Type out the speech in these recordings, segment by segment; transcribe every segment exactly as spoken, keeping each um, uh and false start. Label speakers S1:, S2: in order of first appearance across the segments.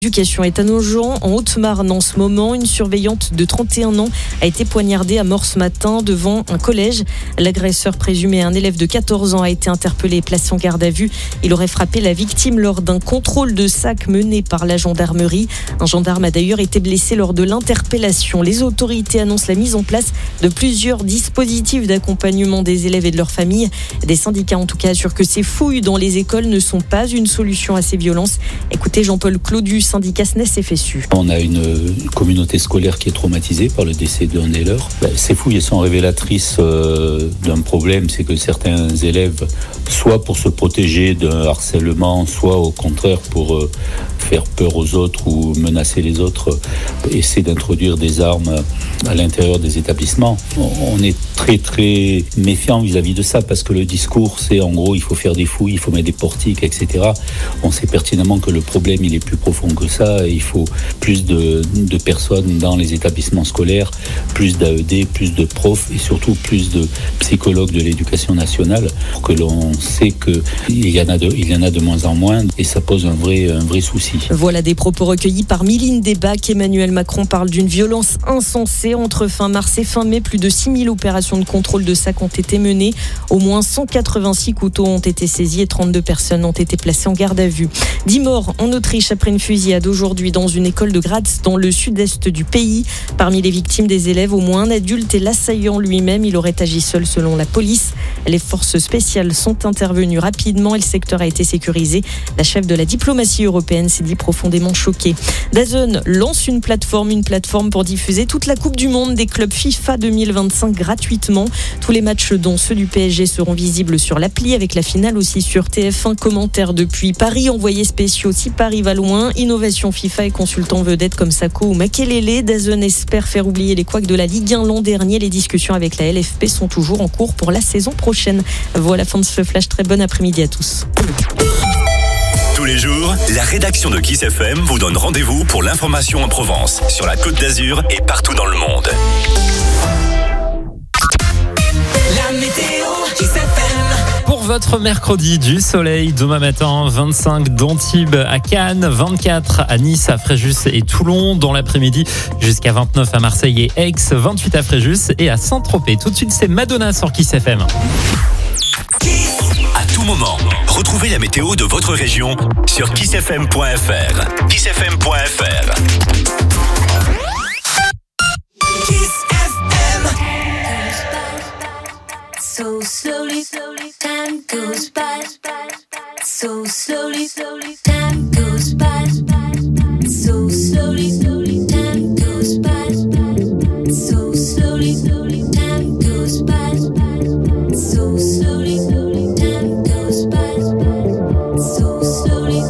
S1: L'éducation est à Nogent, en Haute-Marne en ce moment. Une surveillante de trente et un ans a été poignardée à mort ce matin devant un collège. L'agresseur présumé, un élève de quatorze ans, a été interpellé et placé en garde à vue. Il aurait frappé la victime lors d'un contrôle de sac mené par la gendarmerie. Un gendarme a d'ailleurs été blessé lors de l'interpellation. Les autorités annoncent la mise en place de plusieurs dispositifs d'accompagnement des élèves et de leurs familles. Des syndicats en tout cas assurent que ces fouilles dans les écoles ne sont pas une solution à ces violences. Écoutez Jean-Paul Claudius, syndicat S N E S F S U.
S2: On a une communauté scolaire qui est traumatisée par le décès d'un des leurs. Ces fouilles sont révélatrices d'un problème, c'est que certains élèves, soit pour se protéger d'un harcèlement, soit au contraire pour faire peur aux autres ou menacer les autres, essaient d'introduire des armes à l'intérieur des établissements. On est très très méfiant vis-à-vis de ça parce que le discours c'est en gros il faut faire des fouilles, il faut mettre des portiques, et cetera. On sait pertinemment que le problème il est plus profond que ça. Il faut plus de, de personnes dans les établissements scolaires, plus d'A E D, plus de profs et surtout plus de psychologues de l'éducation nationale pour que l'on sait qu'il y en a de, il y en a de moins en moins et ça pose un vrai, un vrai souci.
S1: Voilà des propos recueillis par Mylène Debac. Emmanuel Macron parle d'une violence insensée. Entre fin mars et fin mai, plus de six mille opérations de contrôle de sac ont été menées. Au moins cent quatre-vingt-six couteaux ont été saisis et trente-deux personnes ont été placées en garde à vue. dix morts en Autriche après une fusillade aujourd'hui dans une école de Graz dans le sud-est du pays. Parmi les victimes des élèves, au moins un adulte et l'assaillant lui-même. Il aurait agi seul selon la police. Les forces spéciales sont intervenues rapidement et le secteur a été sécurisé. La chef de la diplomatie européenne s'est dit profondément choquée. DAZN lance une plateforme, une plateforme pour diffuser toute la Coupe du Monde des clubs FIFA deux mille vingt-cinq gratuitement. Tous les matchs dont ceux du P S G seront visibles sur l'appli avec la finale aussi sur T F un. Commentaire depuis Paris, envoyés spéciaux si Paris va loin. Innovation FIFA et consultants vedettes comme Sako ou Makelele. DAZN espère faire oublier les couacs de la Ligue un l'an dernier. Les discussions avec la L F P sont toujours en cours pour la saison prochaine. Voilà, fin de ce flash. Très bon après-midi à tous.
S3: Tous les jours, la rédaction de Kiss F M vous donne rendez-vous pour l'information en Provence, sur la Côte d'Azur et partout dans le monde.
S4: La météo Kiss F M.
S5: Pour votre mercredi, du soleil demain matin, vingt-cinq d'Antibes à Cannes, vingt-quatre à Nice, à Fréjus et Toulon. Dans l'après-midi, jusqu'à vingt-neuf à Marseille et Aix, vingt-huit à Fréjus et à Saint-Tropez. Tout de suite, c'est Madonna sur Kiss F M.
S3: À tout moment, retrouvez la météo de votre région sur kiss f m point f r. kiss f m point f r.
S4: Kiss F M.
S6: So slowly, time goes by. So slowly, time goes by. So slowly, time goes by. So slowly, time goes by. So slowly, time goes by. So slowly.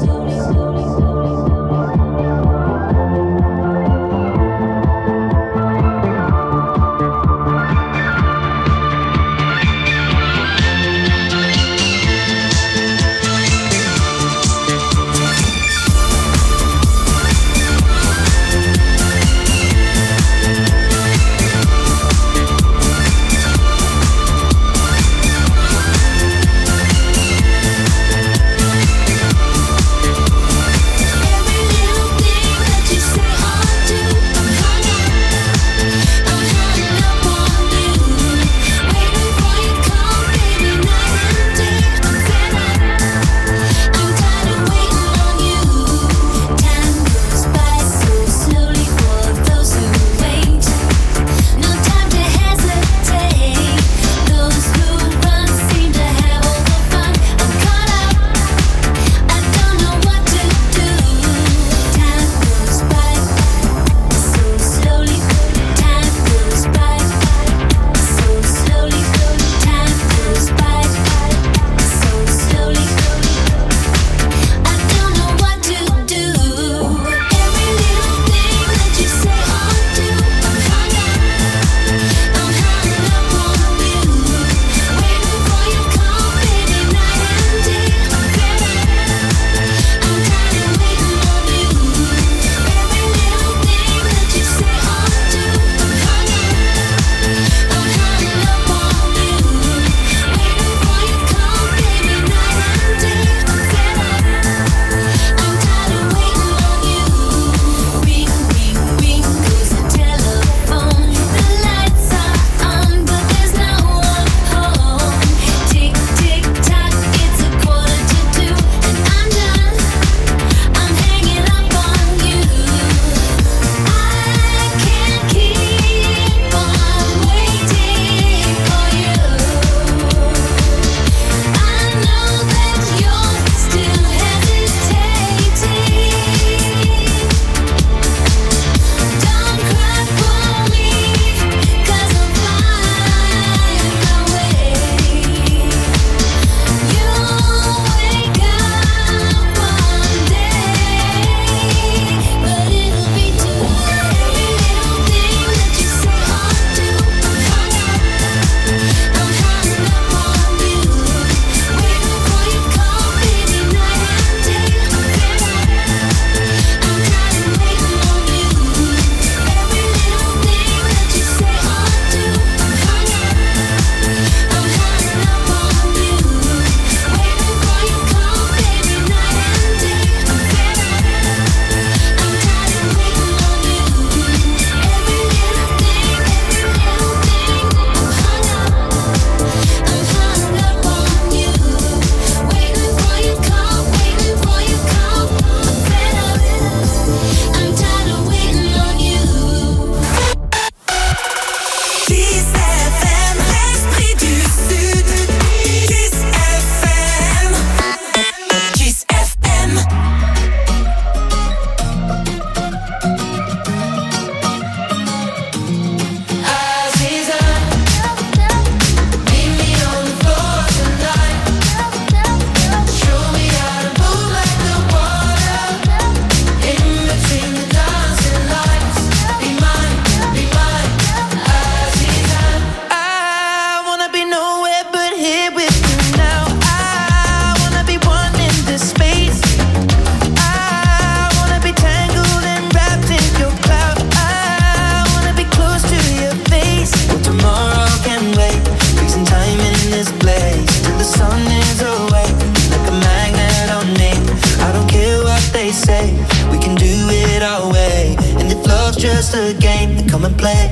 S7: just a game, then come and play.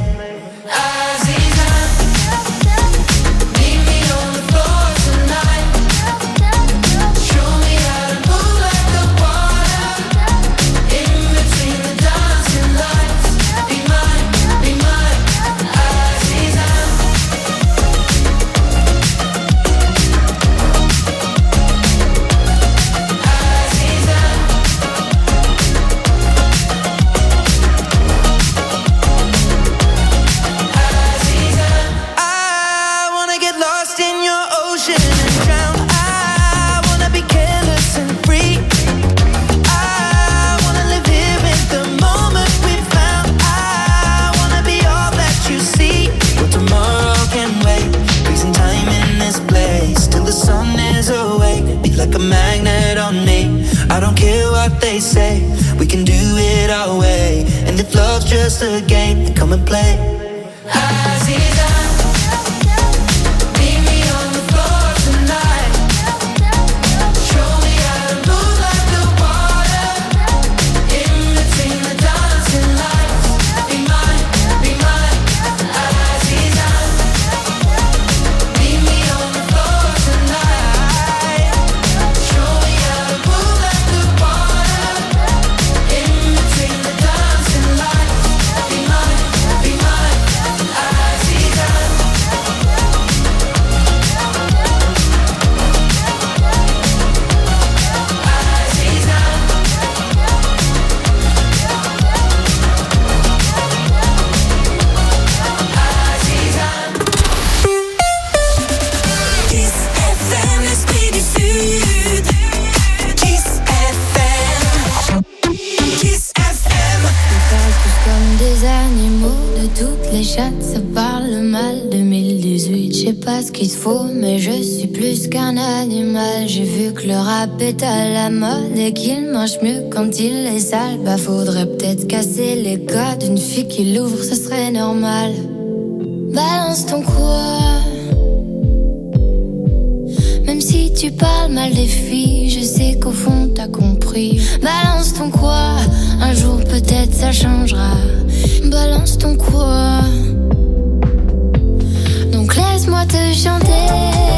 S7: They say we can do it our way, and if love's just a game, then come and play.
S6: Ce qu'il faut, mais je suis plus qu'un animal. J'ai vu que le rap est à la mode et qu'il mange mieux quand il est sale. Bah faudrait peut-être casser les codes. Une fille qui l'ouvre, ce serait normal. Balance ton quoi. Même si tu parles mal des filles, je sais qu'au fond t'as compris. Balance ton quoi. Un jour peut-être ça changera. Balance ton quoi. Donc laisse-moi te chanter,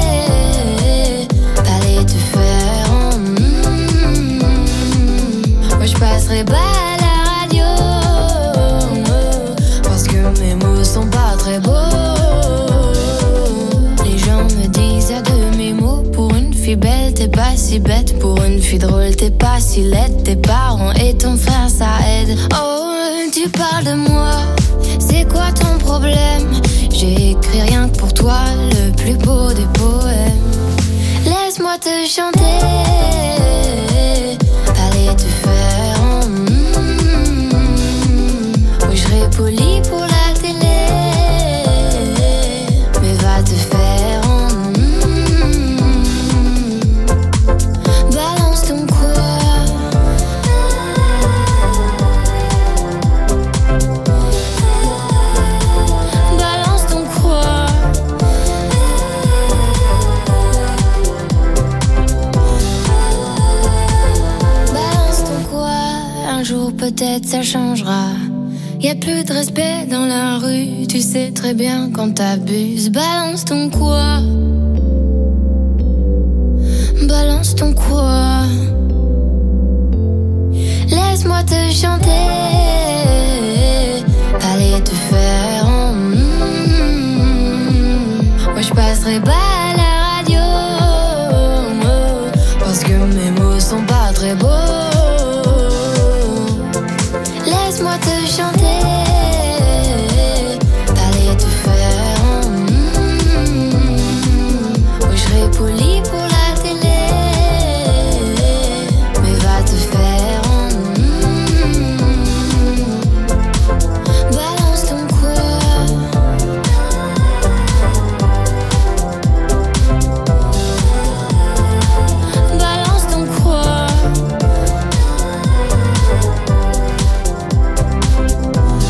S6: aller te faire en mm, moi je passerai pas à la radio, parce que mes mots sont pas très beaux. Les gens me disent à de mes mots, pour une fille belle t'es pas si bête, pour une fille drôle t'es pas si laide. Tes parents et ton frère ça aide. Oh tu parles de moi, c'est quoi ton problème? J'ai écrit rien que pour toi, le plus beau des poèmes. Laisse-moi te chanter, aller te faire en mm, oui, je serai poli pour la télé, mais va te faire en mm, balance ton quoi. Peut-être ça changera. Y'a plus de respect dans la rue. Tu sais très bien quand t'abuses. Balance ton quoi. Balance ton quoi. Laisse-moi te chanter, aller te faire en mm, moi je passerai pas à la radio, parce que mes mots sont pas très beaux. Laisse-moi te chanter, aller te faire en mm, oui, je serai poli pour la télé, mais va te faire en mm, balance ton quoi. Balance ton quoi.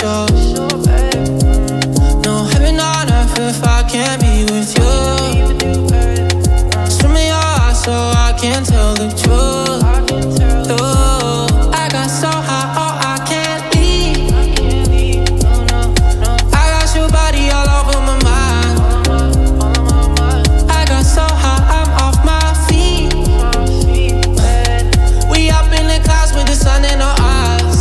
S8: sure. No heaven on earth if I can't be with you. Swim me your eyes so I can tell the truth. Ooh, I got so high, oh I can't leave. I got your body all over my mind. I got so high, I'm off my feet. We up in the clouds with the sun in our eyes.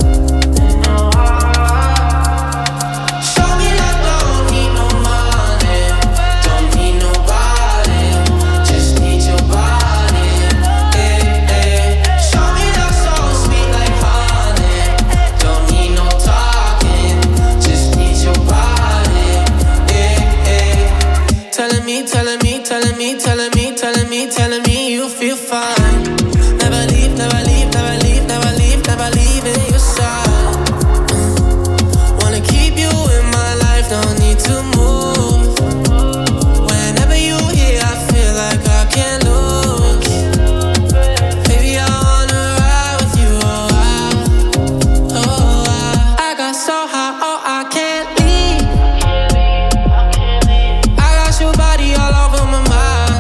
S8: Show me love, don't need no money, don't need nobody, just need your body. Eh, eh. Show me love so sweet like honey, don't need no talking, just need your body. Eh, eh. Telling me, telling me, telling me, telling me, telling me, telling me you feel fine. Never leave, never leave, never leave, never leave, never leave in your side. Mm. Wanna keep you in my life, don't need to move. Whenever you here, I feel like I can't lose. Baby, I wanna ride with you, oh I, oh I. I got so high, oh I can't leave. I got your body all over my mind.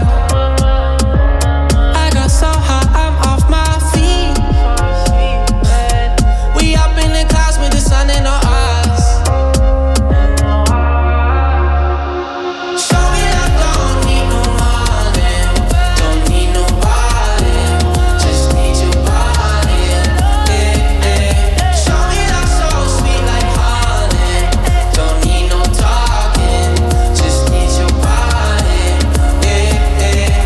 S8: I got so high, I'm off my feet. We up in the clouds with the sun in our eyes. Show me love, don't need no money, don't need nobody, just need your body. Eh, eh. Show me love so sweet like honey, don't need no talking, just need your body. Eh, eh.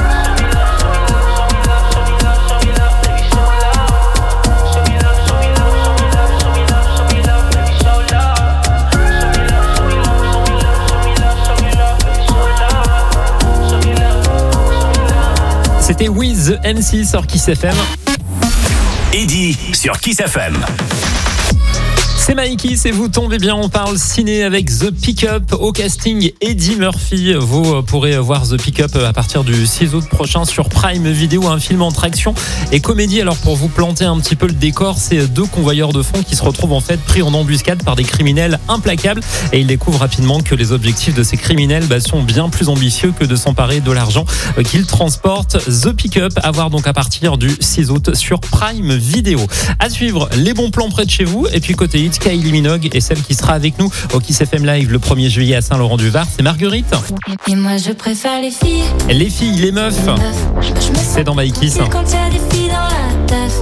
S5: C'était Wiz The M C sur Kiss F M.
S3: Eddie sur Kiss F M.
S5: C'est Mikey, c'est vous tombez bien, on parle ciné avec The Pick-up au casting Eddie Murphy. Vous pourrez voir The Pick-up à partir du six août prochain sur Prime Video, un film entre action et comédie. Alors pour vous planter un petit peu le décor, c'est deux convoyeurs de fonds qui se retrouvent en fait pris en embuscade par des criminels implacables et ils découvrent rapidement que les objectifs de ces criminels bah, sont bien plus ambitieux que de s'emparer de l'argent qu'ils transportent. The Pick-up à voir donc à partir du six août sur Prime Video. À suivre les bons plans près de chez vous et puis côté hit, Kylie Minogue et celle qui sera avec nous au Kiss F M Live le premier juillet à Saint-Laurent-du-Var, c'est Marguerite.
S6: Et moi je préfère les filles.
S5: Les filles, les meufs, c'est dans My Kiss.
S6: Quand il y a des filles dans la teuf.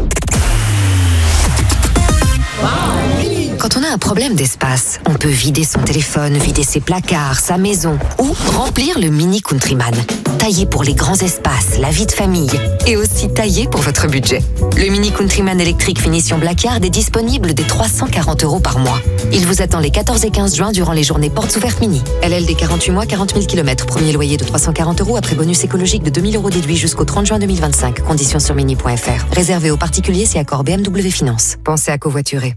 S9: Quand on a un problème d'espace, on peut vider son téléphone, vider ses placards, sa maison ou remplir le Mini Countryman. Taillé pour les grands espaces, la vie de famille et aussi taillé pour votre budget. Le Mini Countryman électrique finition Blackard est disponible dès trois cent quarante euros par mois. Il vous attend les quatorze et quinze juin durant les journées portes ouvertes mini. L L D quarante-huit mois, quarante mille kilomètres. Premier loyer de trois cent quarante euros après bonus écologique de deux mille euros déduit jusqu'au trente juin deux mille vingt-cinq. Conditions sur mini point f r. Réservé aux particuliers si accord B M W Finance. Pensez à covoiturer.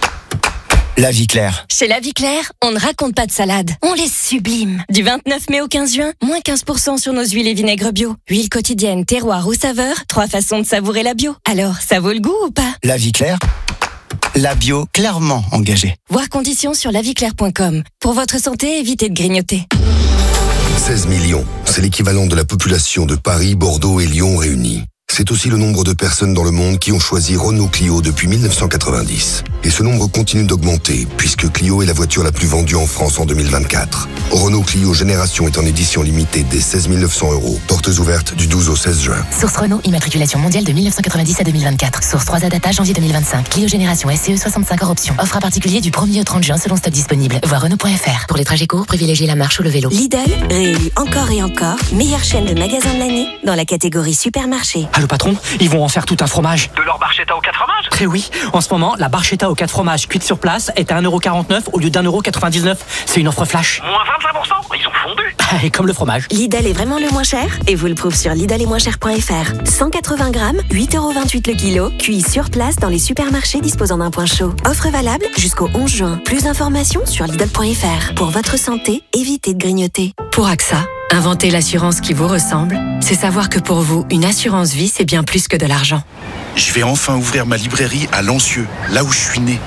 S10: La vie claire.
S11: Chez La Vie Claire, on ne raconte pas de salade, on les sublime. Du vingt-neuf mai au quinze juin, moins quinze pour cent sur nos huiles et vinaigres bio. Huile quotidienne, terroir ou saveur, trois façons de savourer la bio. Alors, ça vaut le goût ou pas?
S10: La vie claire. La bio clairement engagée.
S11: Voir conditions sur la vie claire point com. Pour votre santé, évitez de grignoter.
S12: seize millions, c'est l'équivalent de la population de Paris, Bordeaux et Lyon réunis. C'est aussi le nombre de personnes dans le monde qui ont choisi Renault Clio depuis mille neuf cent quatre-vingt-dix. Et ce nombre continue d'augmenter, puisque Clio est la voiture la plus vendue en France en deux mille vingt-quatre. Renault Clio Génération est en édition limitée dès seize mille neuf cents euros. Portes ouvertes du douze au seize juin.
S13: Source Renault, immatriculation mondiale de mille neuf cent quatre-vingt-dix à deux mille vingt-quatre. Source trois A Data, janvier deux mille vingt-cinq. Clio Génération S C E soixante-cinq hors option. Offre à particulier du premier au trente juin selon stock disponible. Voir Renault point F R. Pour les trajets courts, privilégiez la marche ou le vélo.
S14: Lidl, réélu encore et encore, meilleure chaîne de magasins de l'année dans la catégorie supermarché.
S15: Allô patron, ils vont en faire tout un fromage.
S16: De leur barchetta aux quatre fromages?
S15: Eh oui, en ce moment, la barchetta aux quatre fromages cuite sur place est à un euro quarante-neuf au lieu d'un euro quatre-vingt-dix-neuf. C'est une offre flash.
S16: Moins vingt-cinq pour cent? Ils ont fondu.
S15: Et comme le fromage.
S14: Lidl est vraiment le moins cher et vous le prouve sur Lidl et moins cher point f r. cent quatre-vingts grammes, huit euros vingt-huit le kilo, cuit sur place dans les supermarchés disposant d'un point chaud. Offre valable jusqu'au onze juin. Plus d'informations sur Lidl point f r. Pour votre santé, évitez de grignoter.
S17: Pour AXA, inventer l'assurance qui vous ressemble, c'est savoir que pour vous, une assurance vie, c'est bien plus que de l'argent.
S18: Je vais enfin ouvrir ma librairie à Lancieux, là où je suis né.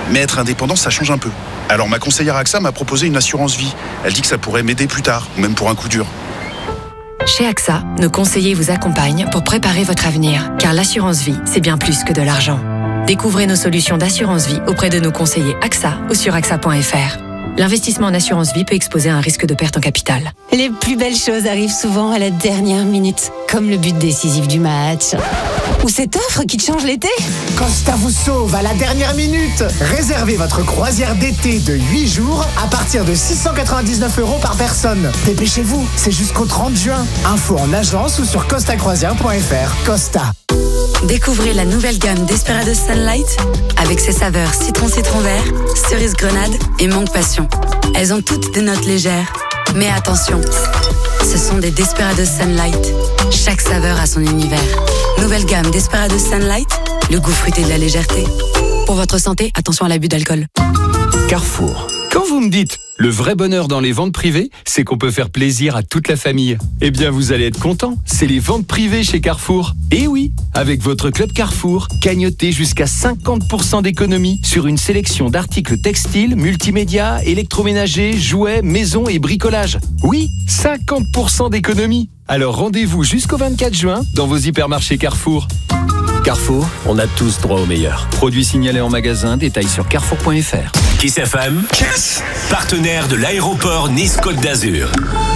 S18: Mais être indépendant, ça change un peu. Alors ma conseillère A X A m'a proposé une assurance vie. Elle dit que ça pourrait m'aider plus tard, ou même pour un coup dur.
S17: Chez A X A, nos conseillers vous accompagnent pour préparer votre avenir, car l'assurance vie, c'est bien plus que de l'argent. Découvrez nos solutions d'assurance vie auprès de nos conseillers A X A ou sur A X A point F R. L'investissement en assurance vie peut exposer à un risque de perte en capital.
S19: Les plus belles choses arrivent souvent à la dernière minute, comme le but décisif du match. Ou cette offre qui te change l'été.
S20: Costa vous sauve à la dernière minute. Réservez votre croisière d'été de huit jours à partir de six cent quatre-vingt-dix-neuf euros par personne. Dépêchez-vous, c'est jusqu'au trente juin. Info en agence ou sur costa croisière point F R. Costa.
S17: Découvrez la nouvelle gamme Desperados Sunlight avec ses saveurs citron citron vert, cerise grenade et mangue passion. Elles ont toutes des notes légères. Mais attention, ce sont des Desperados Sunlight. Chaque saveur a son univers. Nouvelle gamme Desperados Sunlight, le goût fruité de la légèreté. Pour votre santé, attention à l'abus d'alcool.
S21: Carrefour. Quand vous me dites le vrai bonheur dans les ventes privées, c'est qu'on peut faire plaisir à toute la famille. Eh bien, vous allez être content. C'est les ventes privées chez Carrefour. Et oui, avec votre club Carrefour, cagnotez jusqu'à cinquante pour cent d'économie sur une sélection d'articles textiles, multimédia, électroménagers, jouets, maison et bricolage. Oui, cinquante pour cent d'économie. Alors rendez-vous jusqu'au vingt-quatre juin dans vos hypermarchés Carrefour. Carrefour, on a tous droit au meilleur. Produits signalés en magasin, détails sur carrefour point F R.
S3: Kiss F M, Kiss, partenaire de l'aéroport Nice-Côte d'Azur.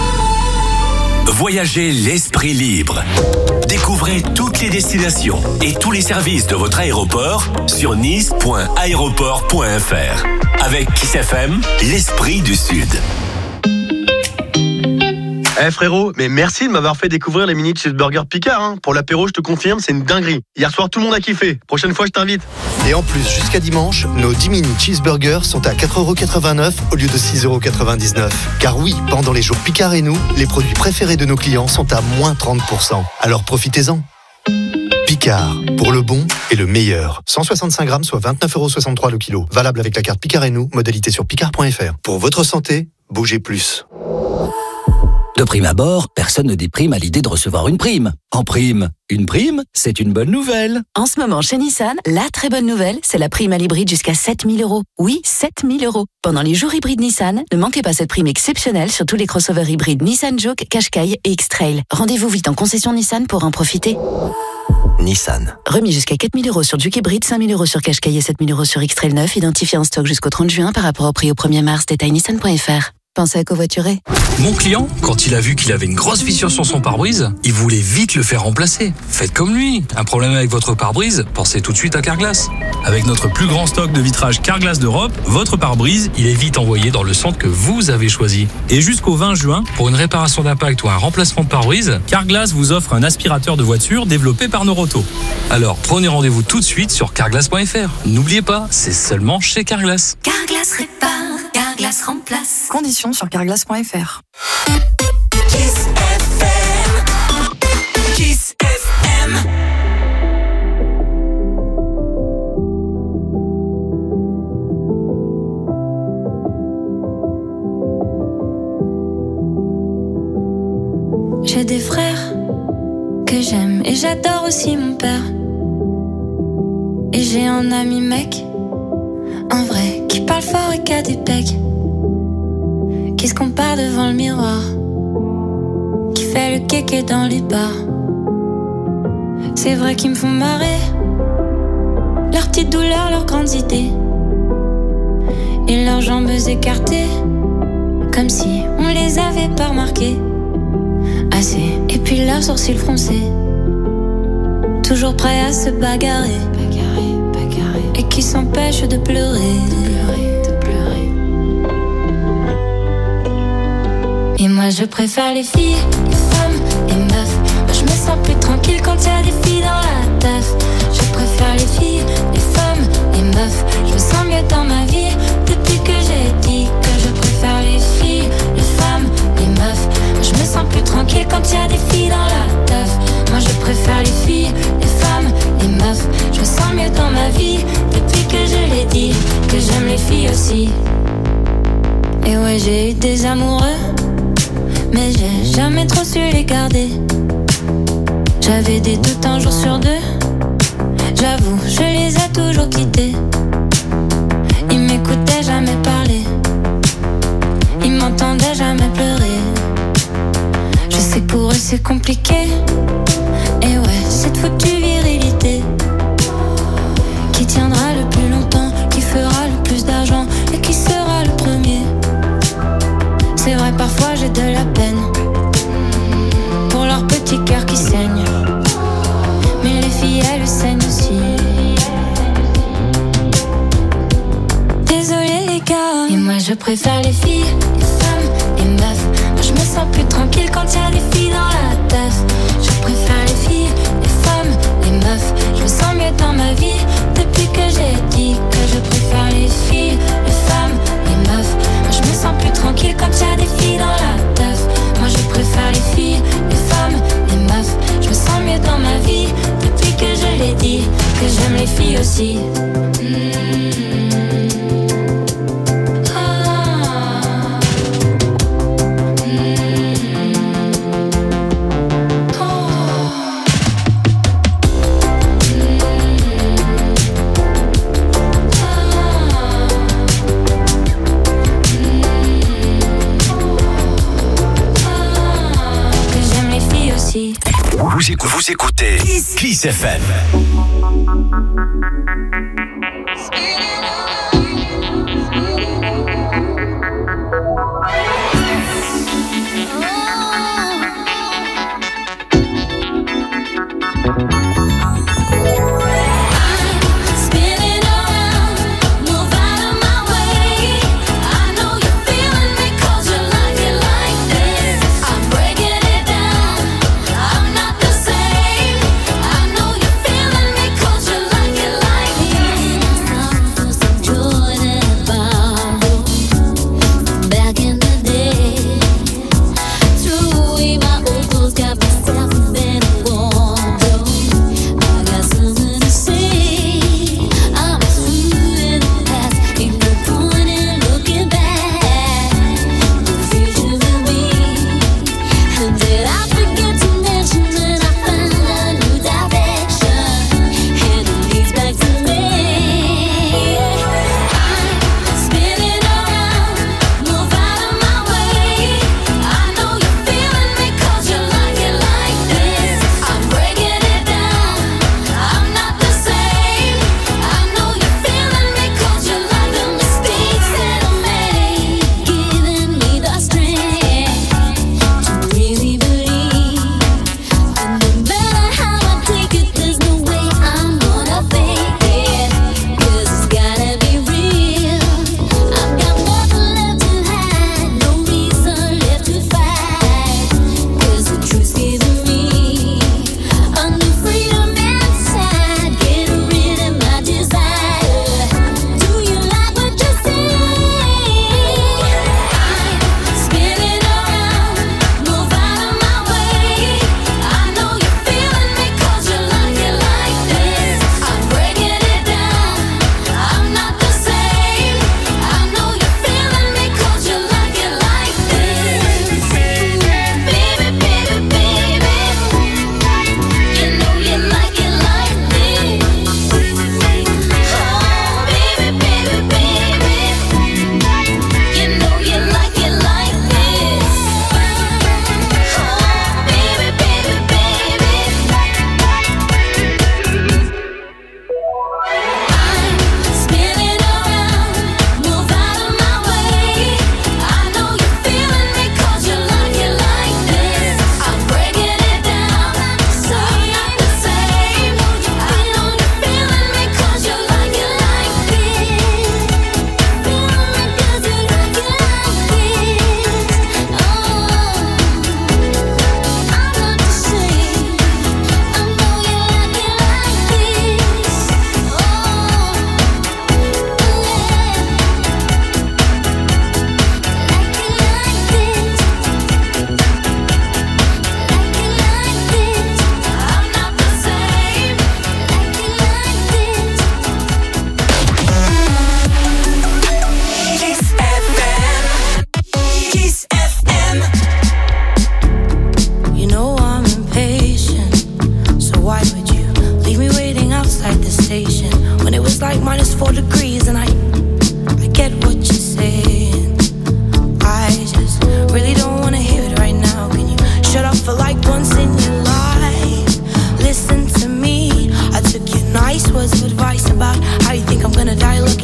S3: Voyagez l'esprit libre. Découvrez toutes les destinations et tous les services de votre aéroport sur nice point aéroport point F R. Avec Kiss F M, l'esprit du Sud.
S22: Eh hey frérot, mais merci de m'avoir fait découvrir les mini cheeseburgers Picard. Hein. Pour l'apéro, je te confirme, c'est une dinguerie. Hier soir, tout le monde a kiffé. Prochaine fois, je t'invite.
S23: Et en plus, jusqu'à dimanche, nos dix mini cheeseburgers sont à quatre euros quatre-vingt-neuf au lieu de six euros quatre-vingt-dix-neuf. Car oui, pendant les jours Picard et nous, les produits préférés de nos clients sont à moins trente pour cent. Alors profitez-en. Picard, pour le bon et le meilleur. cent soixante-cinq grammes, soit vingt-neuf euros soixante-trois le kilo. Valable avec la carte Picard et nous, modalité sur picard point F R. Pour votre santé, bougez plus.
S24: De prime abord, personne ne déprime à l'idée de recevoir une prime. En prime, une prime, c'est une bonne nouvelle.
S19: En ce moment, chez Nissan, la très bonne nouvelle, c'est la prime à l'hybride jusqu'à sept mille euros. Oui, sept mille euros. Pendant les jours hybrides Nissan, ne manquez pas cette prime exceptionnelle sur tous les crossovers hybrides Nissan Juke, Qashqai et X-Trail. Rendez-vous vite en concession Nissan pour en profiter.
S24: Nissan.
S19: Remis jusqu'à quatre mille euros sur Juke hybride, cinq mille euros sur Qashqai et sept mille euros sur X-Trail neuf, identifié en stock jusqu'au trente juin par rapport au prix au premier mars. Détail nissan point F R. Pensez à covoiturer.
S25: Mon client, quand il a vu qu'il avait une grosse fissure sur son pare-brise, il voulait vite le faire remplacer. Faites comme lui. Un problème avec votre pare-brise, pensez tout de suite à Carglass. Avec notre plus grand stock de vitrage Carglass d'Europe, votre pare-brise, il est vite envoyé dans le centre que vous avez choisi. Et jusqu'au vingt juin, pour une réparation d'impact ou un remplacement de pare-brise, Carglass vous offre un aspirateur de voiture développé par Noroto. Alors prenez rendez-vous tout de suite sur carglass point F R. N'oubliez pas, c'est seulement chez Carglass.
S26: Carglass répare, Carglass remplace.
S27: Conditions sur carglass point F R.
S4: Kiss F M. Kiss F M.
S6: J'ai des frères que j'aime et j'adore aussi mon père. Et j'ai un ami mec, un vrai, qui parle fort et qui a des pecs, qui se compare devant le miroir, qui fait le kéké dans les bars. C'est vrai qu'ils me font marrer, leurs petites douleurs, leurs grandes idées, et leurs jambes écartées, comme si on les avait pas remarquées assez. Et puis leurs sourcils froncés, toujours prêts à se bagarrer, bagarrer, bagarrer, et qui s'empêchent de pleurer, de pleurer, de pleurer. Et moi je préfère les filles, les femmes, les meufs. Moi je me sens plus tranquille quand y a des filles dans la teuf. Je préfère les filles, les femmes, les meufs. Je me sens mieux dans ma vie depuis que j'ai dit que je préfère les filles, les femmes, les meufs. Moi je me sens plus tranquille quand y a des filles dans la teuf. Moi je préfère les filles, les femmes, les meufs. Je me sens mieux dans ma vie depuis que je l'ai dit, que j'aime les filles aussi. Et ouais, j'ai eu des amoureux, mais j'ai jamais trop su les garder. J'avais des doutes un jour sur deux, j'avoue, je les ai toujours quittés. c'est compliqué. Et ouais, cette foutue virilité qui tiendra le plus longtemps, qui fera le plus d'argent et qui sera le premier. C'est vrai, parfois j'ai de la peine pour leur petit cœur qui saigne, mais les filles elles saignent aussi. Désolée les gars, et moi je préfère les filles, les femmes, les meufs. Moi je me sens plus tranquille quand y a des filles dans la teuf. Je préfère les filles, les femmes, les meufs. Je me sens mieux dans ma vie depuis que j'ai dit que je préfère les filles, les femmes, les meufs. Moi je me sens plus tranquille quand y a des filles dans la teuf. Moi je préfère les filles, les femmes, les meufs. Je me sens mieux dans ma vie depuis que je l'ai dit que j'aime les filles aussi. Mmh.
S3: Vous écoutez, vous écoutez Kiss, Kiss F M.
S1: for like one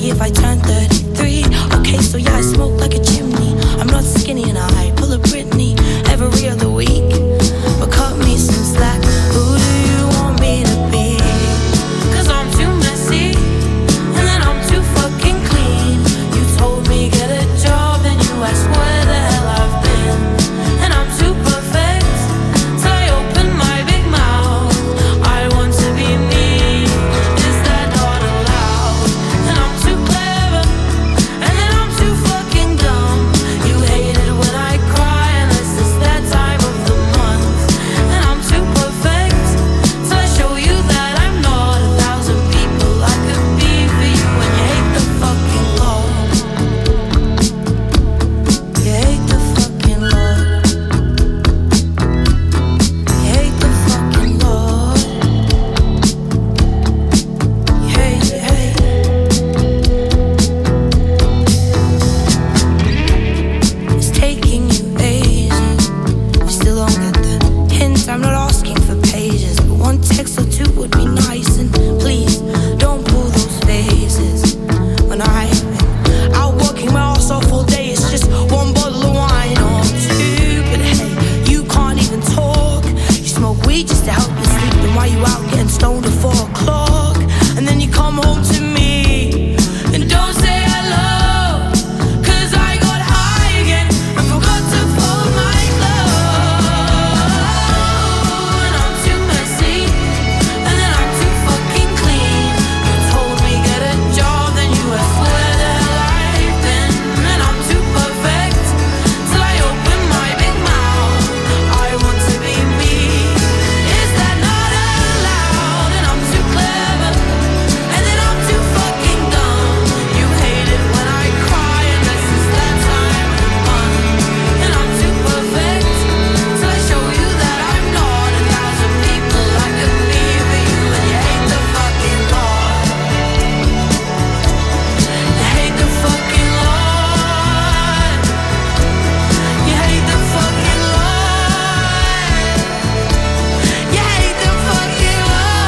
S1: be if I turn thirty-three. Okay, so yeah, I smoke like a chimney. I'm not skinny and I pull a Britney every other week. But cut me some slack. Who do you want me to be? Cause I'm too messy, and then I'm too fucking clean. You told me get a job, and you asked where the hell I've been. And I'm too perfect, till I open my big mouth. I want to be me, is that not allowed? And I'm too clever, and then I'm too fucking dumb. You hate it when I cry, unless it's that time of the month. And I'm too perfect, so I show you that I'm not a thousand people I could be for you. And you hate the fucking Lord. You hate the fucking Lord. You hate the fucking Lord. You hate, you hate. It's taking you ages. You still don't get the hint. I'm not asking for pages, but one text or two would be nice. And please don't pull those faces when I'm out working my ass off all day. It's just one bottle of wine or two, but hey, you can't even talk. You smoke weed just to help you sleep. Then why you out getting stoned at four o'clock? And then you come home to me and don't say hello. Cause I got high again and forgot to fold my clothes. And I'm too messy, and then I'm too fucking clean. You told me get a job, then you asked where the hell I've been. And I'm too perfect, till I open my big mouth. I want to be me, is that not allowed? And I'm too clever, and then I'm too fucking dumb. You hate it when I cry, unless it's that time of the month. And I'm too perfect, till I show you that I'm not a thousand people I could be for you. And you hate the fucking Lord. You hate the fucking Lord. You hate the fucking Lord. You hate the fucking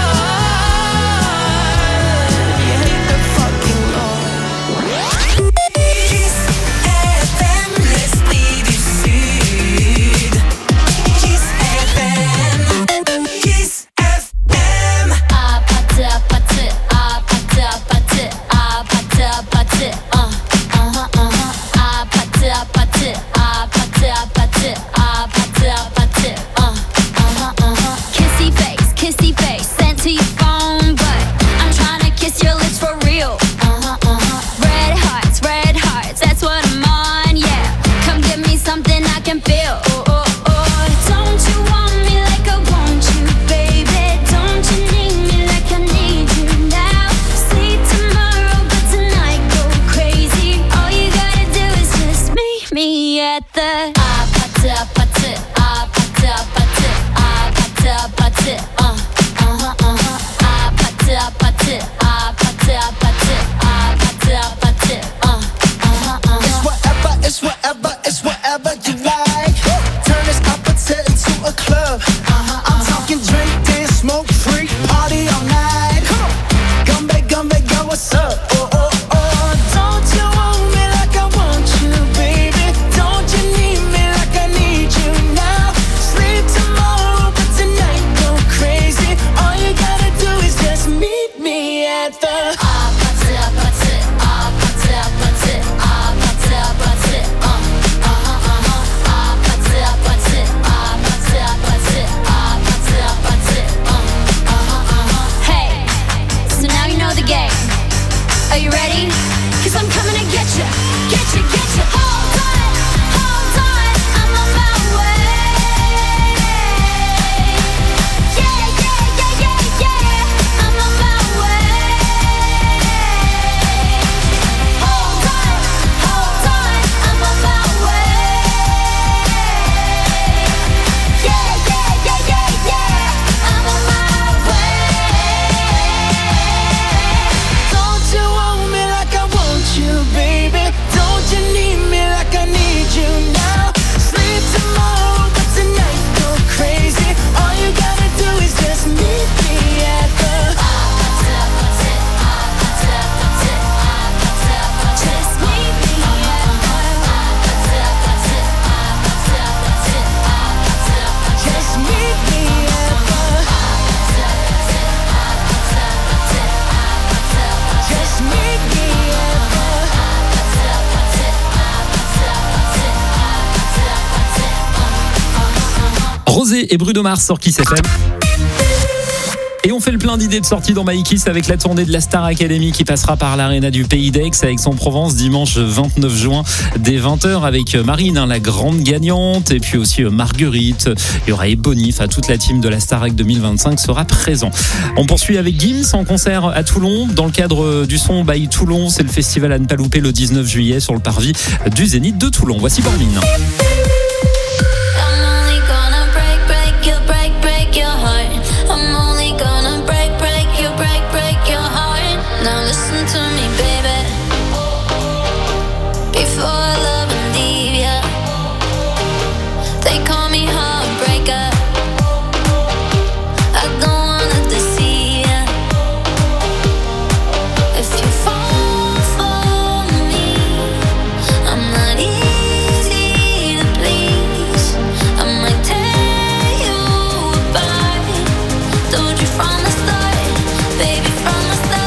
S1: Lord. You hate the fucking Lord.
S4: Kiss F M, l'esprit du Sud. Kiss F M. Kiss F M.
S6: Ah, pâté, ah, pâté, ah, pâté, ah, pâté, ah, pâté, ah, pâté, ah, uh-huh, uh-huh. Ah, pâté, ah, pâté, ah, pâté, ah, pâté, ah, pâté, ah, pâté, ah, uh-huh, uh-huh. Kissy face, kissy face, sent to your phone, but I'm trying to kiss your lips for real. Uh-huh, uh-huh. Red hearts, red hearts, that's what I'm on, yeah. Come give me something I can feel. Oh, oh, oh. Don't you want me like I want you, baby? Don't you need me like I need you now? Sleep tomorrow, but tonight go crazy. All you gotta do is just meet me at the ah, pâté, ah, pâté, ah, pâté, ah, pâté, ah, pâté, ah, pâté, uh, uh-huh, uh-huh. Ah, pâté, ah, pâté, ah, pâté, ah, pâté, ah, pâté, ah, pâté, uh, uh-huh, uh-huh.
S2: It's whatever, it's whatever, it's whatever you like. Turn this opposite into a club. I'm talking drink, dance, smoke, freak, party all night. Come on, Gumbe, Gumbe, girl, what's up? Oh, oh, oh. Don't you want me like I want you, baby? Don't you need me like I need you now? Sleep tomorrow, but tonight go crazy. All you gotta do is just meet me at the
S6: Ah, pâté, ah, pâté, ah, pâté, ah, pâté, ah, pâté, ah, pâté, uh, uh-huh, uh-huh. Ah, pâté, ah, pâté, ah, pâté, ah, pâté, ah, pâté, ah, pâté, uh, uh-huh, uh-huh. Hey, so now you know the game. Are you ready? Cause I'm coming to get you, get you, get you. Hold on, hold on, I'm on my way. Yeah, yeah, yeah, yeah, yeah, I'm on my way. Hold on, hold on, I'm on my way. Yeah, yeah, yeah, yeah, yeah, I'm on my way.
S2: Don't you want me like I want you, baby? Don't you need me
S5: Rosé et Bruno Mars sur Kiss F M. Et on fait le plein d'idées de sortie dans My Kiss avec la tournée de la Star Academy qui passera par l'aréna du Pays d'Aix à Aix-en-Provence dimanche vingt-neuf juin dès vingt heures avec Marine, hein, la grande gagnante, et puis aussi Marguerite. Il y aura Ebony, enfin toute la team de la Starac deux mille vingt-cinq sera présent. On poursuit avec Gims en concert à Toulon dans le cadre du son by Toulon. C'est le festival à ne pas louper le dix-neuf juillet sur le parvis du Zénith de Toulon. Voici Bormine.
S6: Now listen to me, baby. Before I love and leave ya, they call me heartbreaker. I don't wanna deceive ya. If you fall for me, I'm not easy to please. I might tear you apart. Told you from the start, baby, from the start.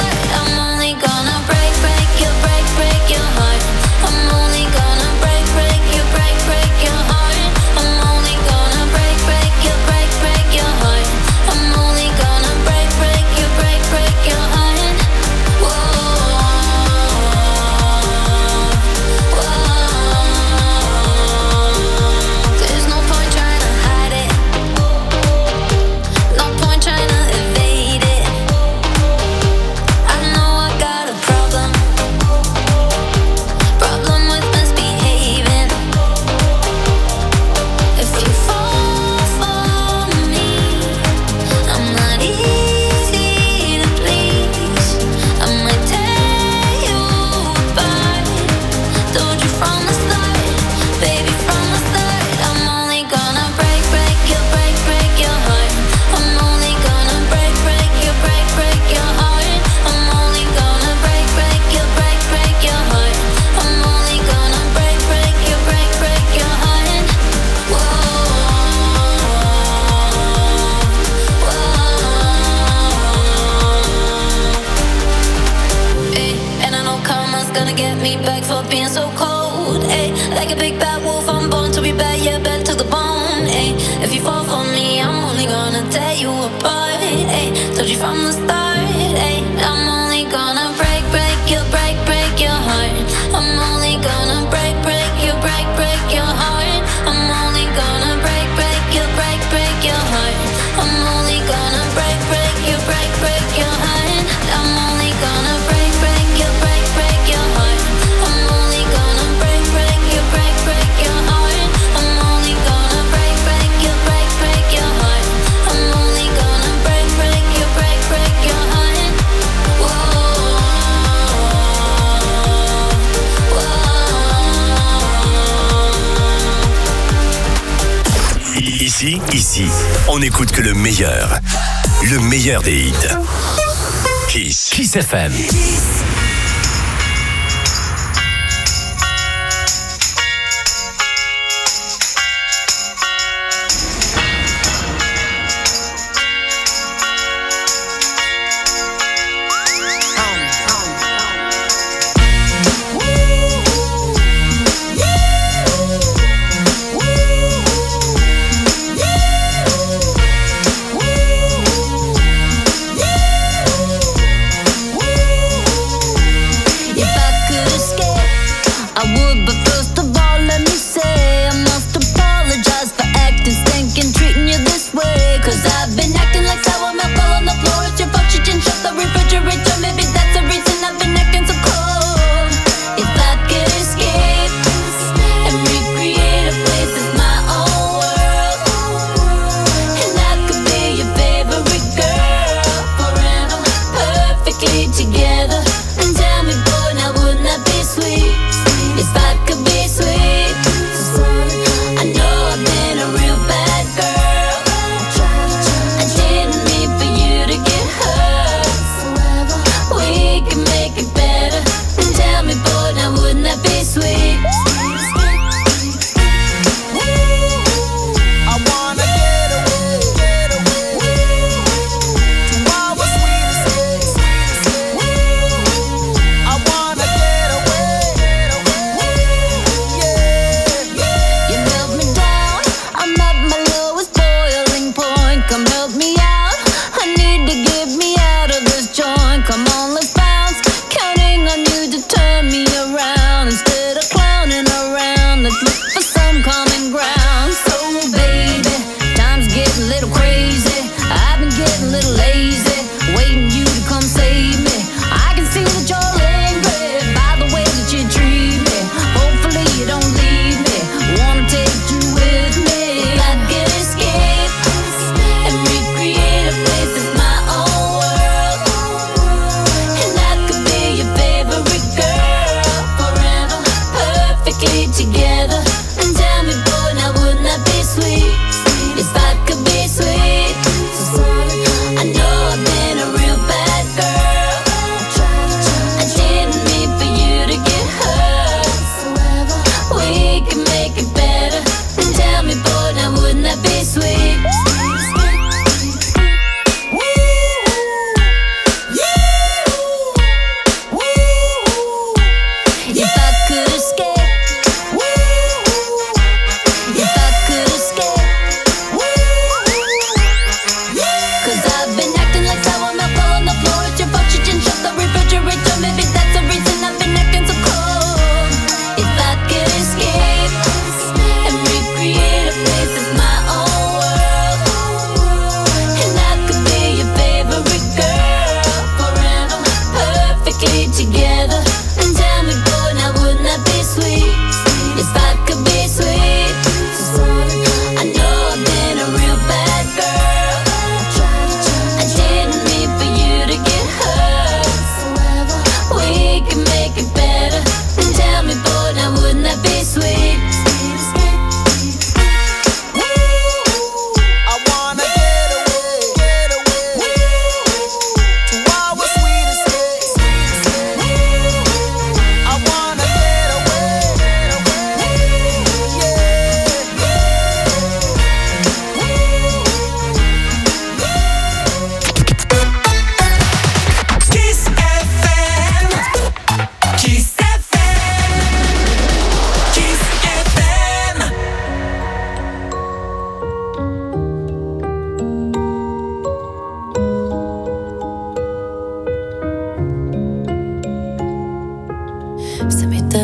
S3: Ici, ici, on n'écoute que le meilleur. Le meilleur des hits. Kiss. Kiss F M.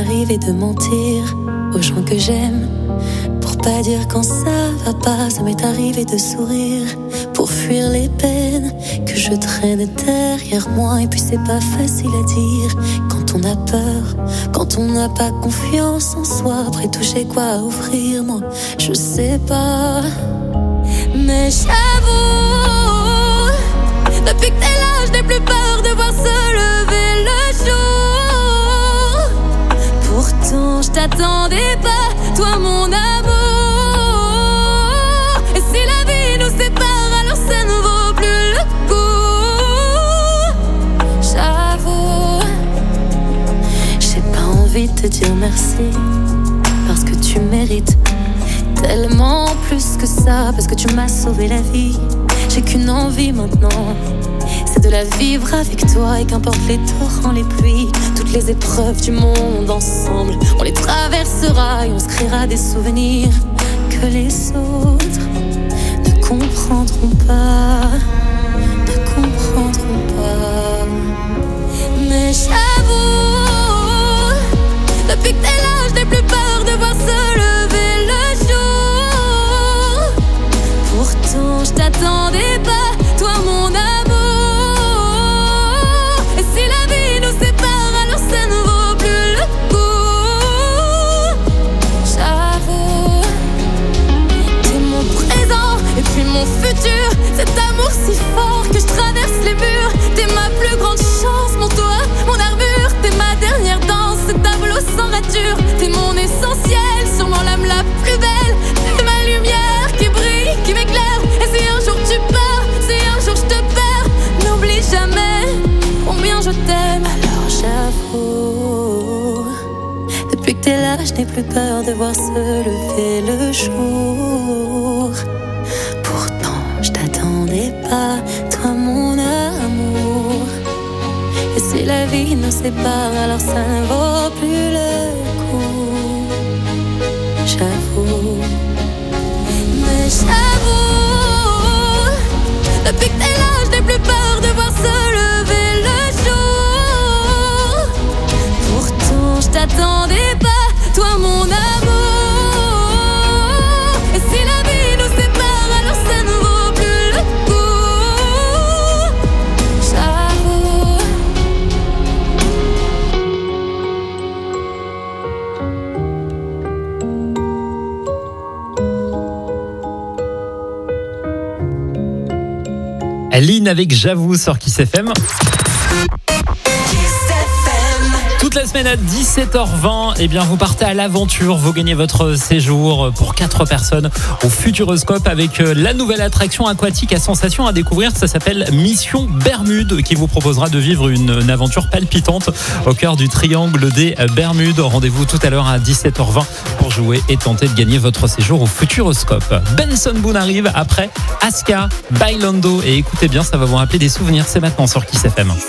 S6: arrivé de mentir aux gens que j'aime. Pour pas dire quand ça va pas, ça m'est arrivé de sourire. Pour fuir les peines que je traîne derrière moi. Et puis c'est pas facile à dire quand on a peur, quand on n'a pas confiance en soi. Après tout j'ai quoi offrir, moi je sais pas. Mais j'avoue, depuis que t'es là je n'ai plus peur de voir se lever le jour. Pourtant je t'attendais pas, toi mon amour. Et si la vie nous sépare, alors ça ne vaut plus le coup. J'avoue, j'ai pas envie de te dire merci, parce que tu mérites tellement plus que ça, parce que tu m'as sauvé la vie. J'ai qu'une envie maintenant, c'est de la vivre avec toi. Et qu'importe les torrents, les pluies, toutes les épreuves du monde ensemble, on les traversera et on se créera des souvenirs que les autres ne comprendront pas, ne comprendront pas. Mais j'avoue, depuis que t'es là je n'ai plus peur de voir se lever le jour. Pourtant je t'attendais pas, toi mon amour. Et si la vie nous sépare, alors ça ne vaut plus le coup. J'avoue, t'es mon présent et puis mon futur. Cet amour si fort que je traverse les murs. T'es ma plus grande chance, mon toit, mon armure. T'es ma dernière danse, ce tableau sans rature. T'es mon essentiel, sûrement l'âme la plus belle. T'es ma lumière qui brille, qui m'éclaire. Et si un jour tu pars, si un jour je te perds, n'oublie jamais combien je t'aime. Alors j'avoue, depuis que t'es là je n'ai plus peur de voir se lever le jour. Pourtant je t'attendais pas, toi mon amour. Et si la vie nous sépare, alors ça ne vaut plus le coup. J'avoue, mais j'avoue, depuis que t'es là je n'ai plus peur de voir se lever le jour. Pourtant je t'attendais pas, toi mon amour. Et si la vie nous sépare, alors ça ne vaut plus le coup. J'avoue.
S5: Aline avec J'avoue sur Kiss F M. Toute la semaine à dix-sept heures vingt, eh bien vous partez à l'aventure, vous gagnez votre séjour pour quatre personnes au Futuroscope avec la nouvelle attraction aquatique à sensations à découvrir. Ça s'appelle Mission Bermude, qui vous proposera de vivre une, une aventure palpitante au cœur du triangle des Bermudes. Rendez-vous tout à l'heure à dix-sept heures vingt pour jouer et tenter de gagner votre séjour au Futuroscope. Benson Boone arrive après Aska, Bailando, et écoutez bien, ça va vous rappeler des souvenirs. C'est maintenant sur Kiss F M.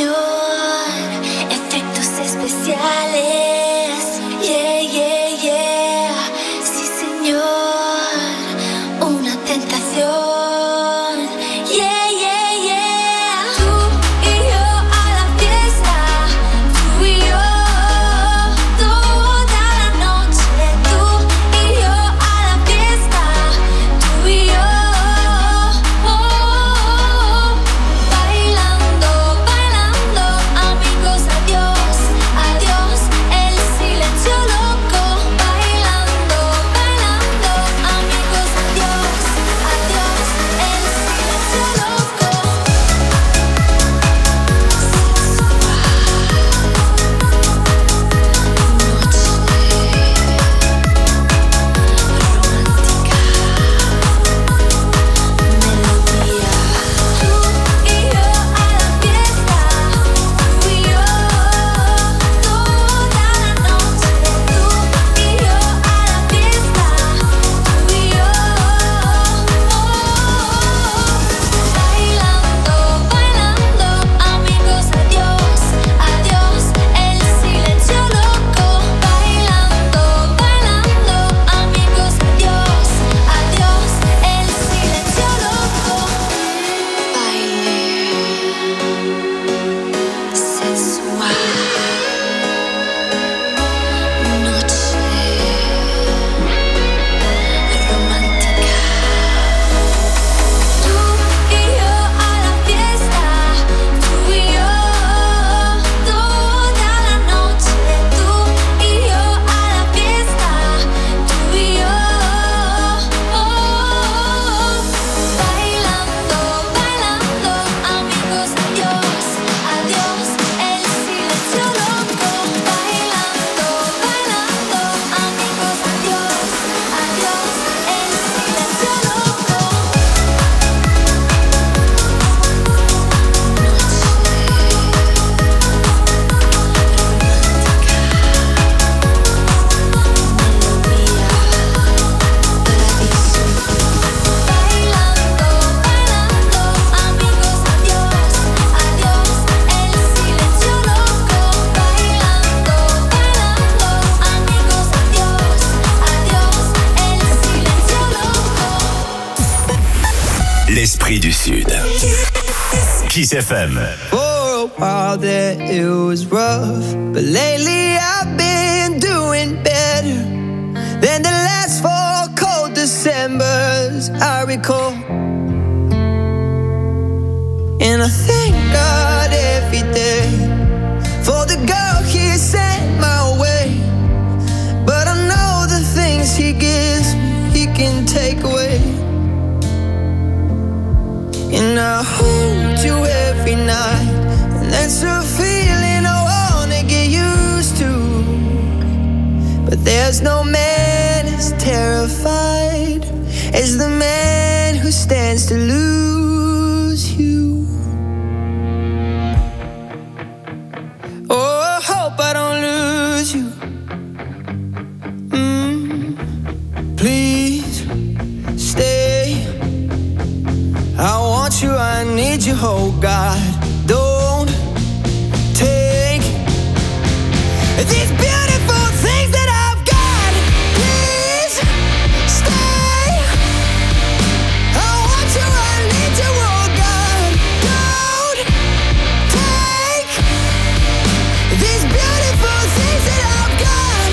S6: Yeah, yeah, yeah. Sí, señor. Una tentación. Yeah, yeah, yeah. Tú y yo a la fiesta. Tú y yo. Toda la noche. Tú y yo a la fiesta. Tú y yo. Oh, oh, oh. Bailando, bailando.
S3: l'esprit du Sud. Kiss F M.
S2: For a while there it was rough, but lately I've been doing better than the last four cold Decembers I recall. And I thank God every day for the girl He sent my way. But I know the things He gives me, He can take away. And I hold you every night, and that's a feeling I wanna get used to. But there's no man as terrified as the man who stands to lose you. Oh, I hope I don't lose you. Mm, please stay. I want you, I need you, oh God. Don't take these beautiful things that I've got. Please stay. I want you, I need you, oh God. Don't take these beautiful things that I've got.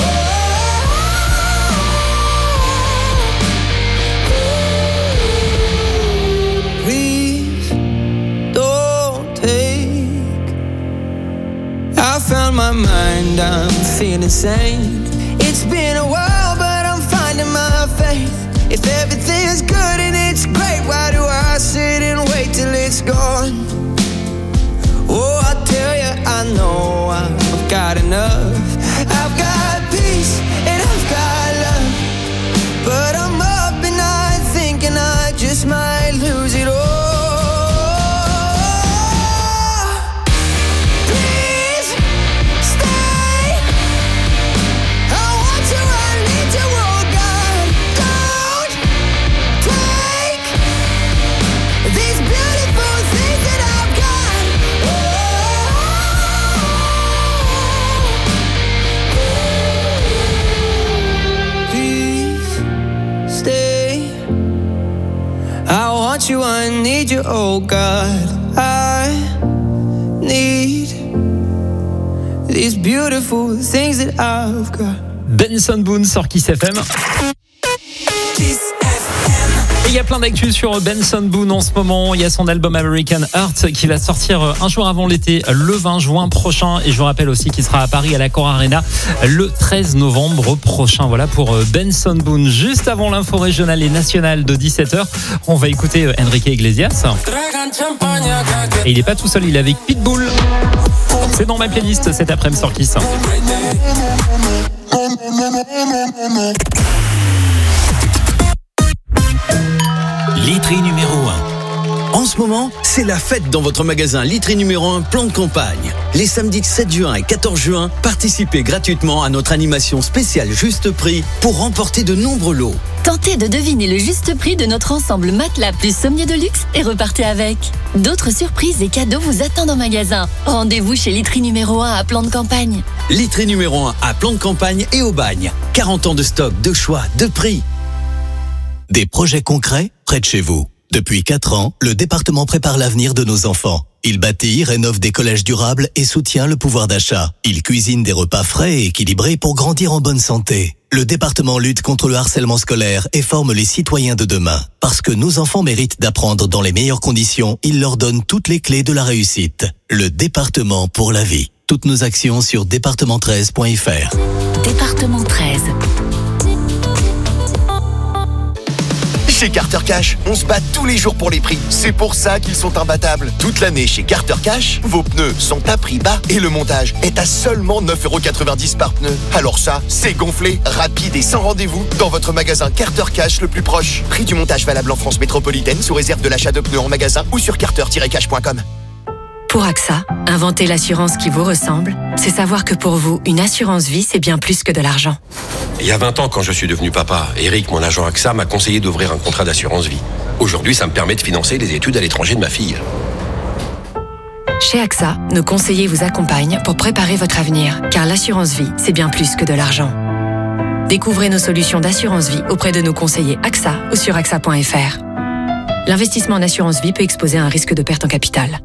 S2: Please don't take. I found my mind, I'm feeling sane. It's been a while, but I'm finding my faith. If everything's good and it's great, why do I sit and wait till it's gone? Oh, I tell you, I know I've got enough. I've got peace and I've got love, but I'm up and I thinking I just might lose it all. Please stay. I want you, I need you, oh God. Don't take these beautiful things that I've got. Please stay. I want you, I need you, oh God. I need these beautiful things that I've got.
S5: Benson Boone sur Kiss F M. Et il y a plein d'actus sur Benson Boone en ce moment. Il y a son album American Heart qui va sortir un jour avant l'été, le vingt juin prochain. Et je vous rappelle aussi qu'il sera à Paris à l'Accor Arena le treize novembre prochain. Voilà pour Benson Boone. Juste avant l'info régionale et nationale de dix-sept heures, on va écouter Enrique Iglesias. Et il n'est pas tout seul, il est avec Pitbull. C'est dans ma playlist cet après-midi sur Kiss.
S3: Literie numéro un.
S7: En ce moment, c'est la fête dans votre magasin Literie numéro un Plan de Campagne. Les samedis sept juin et quatorze juin, participez gratuitement à notre animation spéciale Juste Prix pour remporter de nombreux lots.
S8: Tentez de deviner le juste prix de notre ensemble matelas plus sommier de luxe et repartez avec. D'autres surprises et cadeaux vous attendent en magasin. Rendez-vous chez Literie numéro un à Plan de Campagne.
S7: Literie numéro un à Plan de Campagne et au Bagne. quarante ans de stock, de choix, de prix.
S9: Des projets concrets près de chez vous. Depuis quatre ans, le département prépare l'avenir de nos enfants. Il bâtit, rénove des collèges durables et soutient le pouvoir d'achat. Il cuisine des repas frais et équilibrés pour grandir en bonne santé. Le département lutte contre le harcèlement scolaire et forme les citoyens de demain. Parce que nos enfants méritent d'apprendre dans les meilleures conditions, il leur donne toutes les clés de la réussite. Le département pour la vie. Toutes nos actions sur département treize point f r.
S19: Département treize.
S10: Chez Carter Cash, on se bat tous les jours pour les prix. C'est pour ça qu'ils sont imbattables. Toute l'année chez Carter Cash, vos pneus sont à prix bas et le montage est à seulement neuf euros quatre-vingt-dix par pneu. Alors ça, c'est gonflé, rapide et sans rendez-vous dans votre magasin Carter Cash le plus proche. Prix du montage valable en France métropolitaine sous réserve de l'achat de pneus en magasin ou sur carter tiret cash point com.
S11: Pour AXA, inventer l'assurance qui vous ressemble, c'est savoir que pour vous, une assurance vie, c'est bien plus que de l'argent.
S12: Il y a vingt ans, quand je suis devenu papa, Eric, mon agent AXA, m'a conseillé d'ouvrir un contrat d'assurance vie. Aujourd'hui, ça me permet de financer les études à l'étranger de ma fille.
S11: Chez AXA, nos conseillers vous accompagnent pour préparer votre avenir, car l'assurance vie, c'est bien plus que de l'argent. Découvrez nos solutions d'assurance vie auprès de nos conseillers AXA ou sur A X A point F R. L'investissement en assurance vie peut exposer à un risque de perte en capital.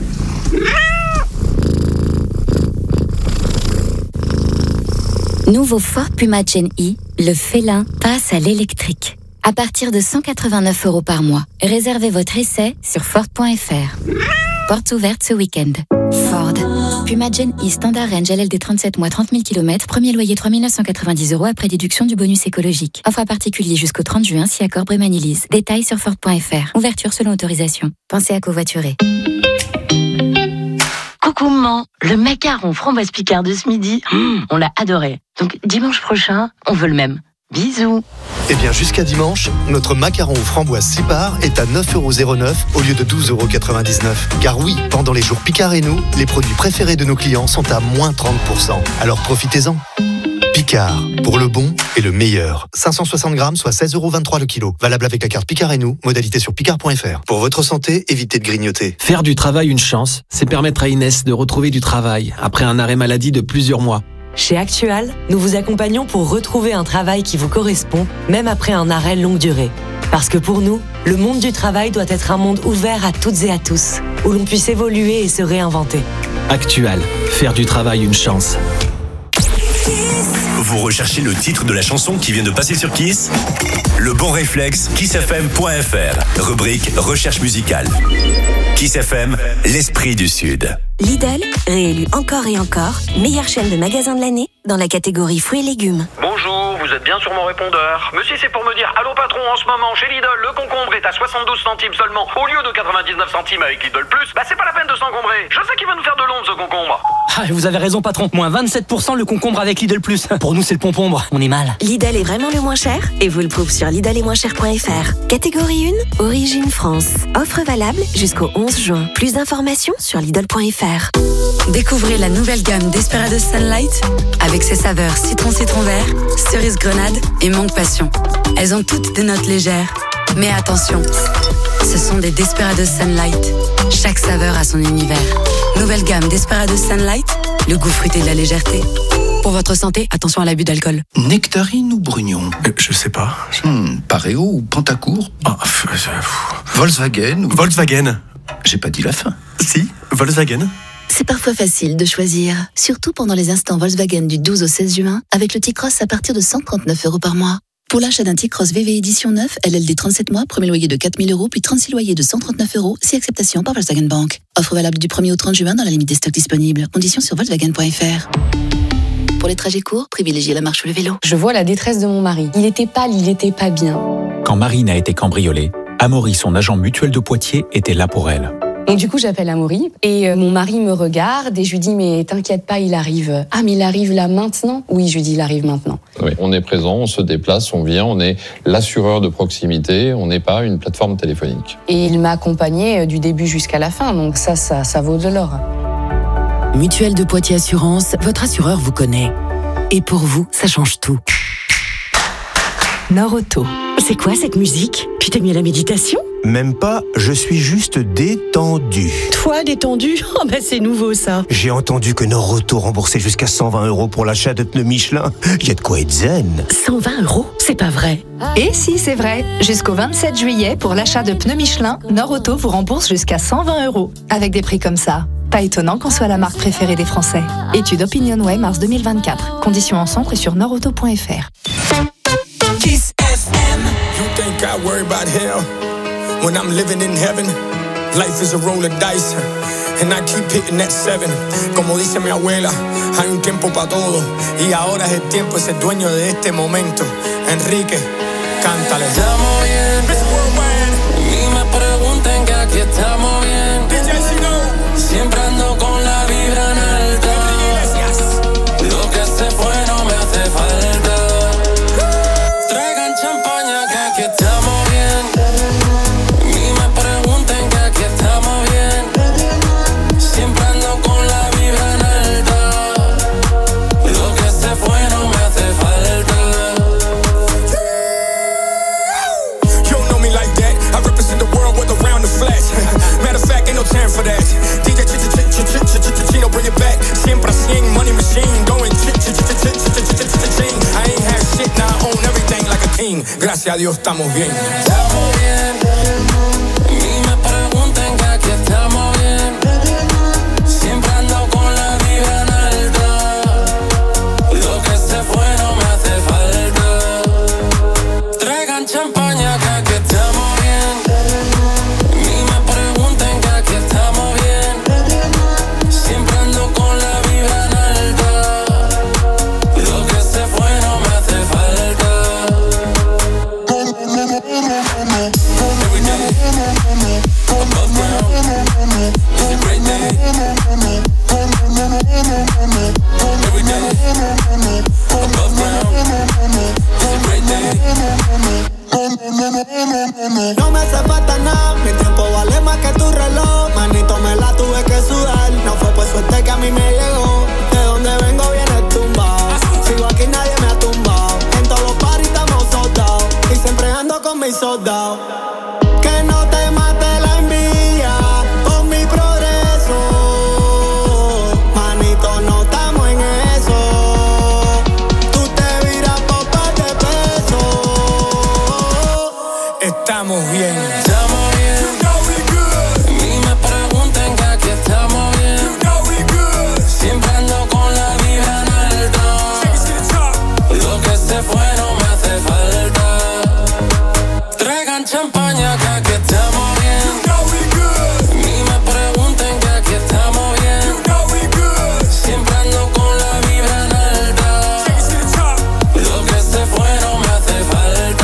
S13: Nouveau Ford Puma Gen E, le félin passe à l'électrique. À partir de cent quatre-vingt-neuf euros par mois. Réservez votre essai sur Ford point F R. Portes ouvertes ce week-end. Ford. Puma Gen E Standard Range L L D trente-sept mois, trente mille kilomètres. Premier loyer trois mille neuf cent quatre-vingt-dix euros après déduction du bonus écologique. Offre à particulier jusqu'au trente juin si accord Brémanilise. Détails sur Ford point F R. Ouverture selon autorisation. Pensez à covoiturer.
S14: Coucou maman, le macaron framboise Picard de ce midi, mmh, on l'a adoré. Donc dimanche prochain, on veut le même. Bisous.
S23: Eh bien, jusqu'à dimanche, notre macaron aux framboises six parts est à neuf euros zéro neuf au lieu de douze euros quatre-vingt-dix-neuf. Car oui, pendant les jours Picard et nous, les produits préférés de nos clients sont à moins trente pour cent. Alors profitez-en. Picard, pour le bon et le meilleur. cinq cent soixante grammes, soit seize euros vingt-trois le kilo. Valable avec la carte Picard et nous, modalité sur picard point F R. Pour votre santé, évitez de grignoter.
S15: Faire du travail une chance, c'est permettre à Inès de retrouver du travail après un arrêt maladie de plusieurs mois.
S16: Chez Actual, nous vous accompagnons pour retrouver un travail qui vous correspond, même après un arrêt longue durée. Parce que pour nous, le monde du travail doit être un monde ouvert à toutes et à tous, où l'on puisse évoluer et se réinventer.
S15: Actual, faire du travail une chance.
S3: Vous recherchez le titre de la chanson qui vient de passer sur Kiss? Le bon réflexe, kiss f m point f r. Rubrique recherche musicale. Kiss F M, l'esprit du Sud.
S17: Lidl, réélu encore et encore, meilleure chaîne de magasins de l'année dans la catégorie fruits et légumes.
S18: Bonjour, vous êtes bien sur mon répondeur. Monsieur, c'est pour me dire, allô patron, en ce moment, chez Lidl, le concombre est à soixante-douze centimes seulement, au lieu de quatre-vingt-dix-neuf centimes avec Lidl Plus. Bah c'est pas la peine de s'encombrer. Je sais qu'il va nous faire de l'ombre ce concombre.
S20: Ah, vous avez raison patron, moins vingt-sept pour cent le concombre avec Lidl Plus. Pour nous c'est le pompombre, on est mal.
S17: Lidl est vraiment le moins cher et vous le prouve sur lidl et moins cher point f r. Catégorie un, origine France. Offre valable jusqu'au onze juin. Plus d'informations sur lidl point f r.
S11: Découvrez la nouvelle gamme Desperados Sunlight avec ses saveurs citron citron vert, cerise grenade et mangue passion. Elles ont toutes des notes légères, mais attention, ce sont des Desperados Sunlight. Chaque saveur a son univers. Nouvelle gamme Desperados Sunlight, le goût fruité de la légèreté. Pour votre santé, attention à l'abus d'alcool.
S28: Nectarine ou Brugnon
S29: euh, Je sais pas.
S28: Hmm, Pareo ou Pantacourt
S29: ah, euh,
S28: Volkswagen ou...
S29: Volkswagen.
S28: J'ai pas dit la fin.
S29: Si, Volkswagen.
S30: C'est parfois facile de choisir, surtout pendant les instants Volkswagen du douze au seize juin, avec le T-Cross à partir de cent trente-neuf euros par mois. Pour l'achat d'un T-Cross V V édition neuf, L L D trente-sept mois, premier loyer de quatre mille euros, puis trente-six loyers de cent trente-neuf euros, si acceptation par Volkswagen Bank. Offre valable du premier au trente juin dans la limite des stocks disponibles. Conditions sur volkswagen point f r. Pour les trajets courts, privilégiez la marche ou le vélo.
S31: Je vois la détresse de mon mari. Il était pâle, il était pas bien.
S32: Quand Marine a été cambriolée, Amaury, son agent mutuel de Poitiers, était là pour elle.
S31: Donc du coup, j'appelle Amaury et euh, mon mari me regarde et je lui dis mais t'inquiète pas, il arrive. Ah mais il arrive là maintenant? Oui, je lui dis il arrive maintenant.
S33: Oui, on est présent, on se déplace, on vient, on est l'assureur de proximité, on n'est pas une plateforme téléphonique.
S31: Et il m'a accompagné du début jusqu'à la fin, donc ça, ça, ça vaut de l'or.
S11: Mutuelle de Poitiers Assurance, votre assureur vous connaît. Et pour vous, ça change tout.
S16: Nord-Auto. C'est quoi cette musique? Tu t'es mis à la méditation?
S34: Même pas, je suis juste détendu.
S16: Toi, détendu? Oh bah c'est nouveau ça.
S34: J'ai entendu que Nord-Auto remboursait jusqu'à cent vingt euros pour l'achat de pneus Michelin. Y a de quoi être zen.
S16: cent vingt euros? C'est pas vrai.
S35: Et si, c'est vrai. Jusqu'au vingt-sept juillet, pour l'achat de pneus Michelin, Nord-Auto vous rembourse jusqu'à cent vingt euros. Avec des prix comme ça. Pas étonnant qu'on soit la marque préférée des Français. Étude OpinionWay mars deux mille vingt-quatre. Conditions en centre et sur nord auto point f r.
S36: Kiss F M. You think I worry about hell when I'm living in heaven? Life is a roll of dice and I keep hitting that seven. Como dice mi abuela, hay un tiempo para todo y ahora es el tiempo de ser dueño de este momento. Enrique, cántale.
S37: Estamos bien, ni me pregunten que aquí estamos bien. Siempre ando con la vibra en alta. Lo que se fue no me hace falta. Traigan champaña que aquí estamos bien. Ni me pregunten que aquí estamos bien. Siempre ando con la vibra en alta. Lo que se fue no me hace falta.
S36: You don't know me like that. I represent the world with around the flash. Matter of fact, ain't no time for that. D J Chino, bring it back. Siempre cien, money machine, going ch-ch-ch-ch-ch-ch-ch-ch-ch-ch-ch-ch. I ain't had shit, now I own everything like a king. Gracias a Dios estamos bien.
S37: Estamos bien. Every day, above ground, it's a great day.
S1: No me hace falta nada, mi tiempo vale más que tu reloj. Manito, me la tuve que sudar. No fue por suerte que a mí me llegó. De donde vengo viene tumbado. Sigo aquí, nadie me ha tumbado. En todos los parties estamos soldados. Y siempre ando con mis soldados. Que no te mate la envidia con mi progreso. Manito, no estamos en eso. Tú te viras por par de pesos.
S37: Estamos bien. Estamos bien. You know we good. Ni me pregunten que aquí estamos bien. You know we good. Siempre ando con la vibra en alta. Lo que se fue no me hace falta. Traigan champaña que aquí estamos bien. You know we good. Ni me pregunten que aquí estamos bien. You know we good. Siempre ando con la vibra en alta. Lo que se fue no me hace falta.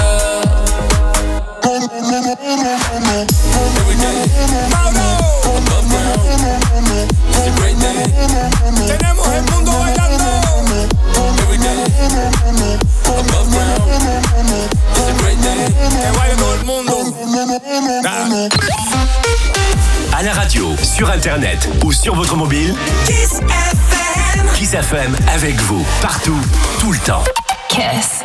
S37: Every day, above ground, it's a great day. Tenemos el mundo bailando. Every day, above ground, it's a great day. Que baile todo el mundo.
S3: À la radio, sur internet ou sur votre mobile, Kiss F M. Kiss F M avec vous, partout, tout le temps.
S2: Kiss.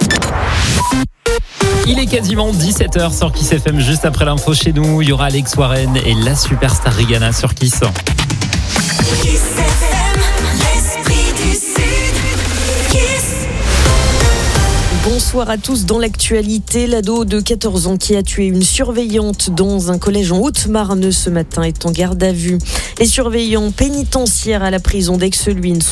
S2: Il est quasiment dix-sept heures sur Kiss F M. Juste après l'info chez nous, il y aura Alex Warren et la superstar Rihanna sur Kiss.
S37: Kiss F M, l'esprit du Sud. Kiss.
S4: Bonsoir à tous. Dans l'actualité, l'ado de quatorze ans qui a tué une surveillante dans un collège en Haute-Marne ce matin est en garde à vue. Les surveillants pénitentiaires à la prison d'Aix-Luynes sont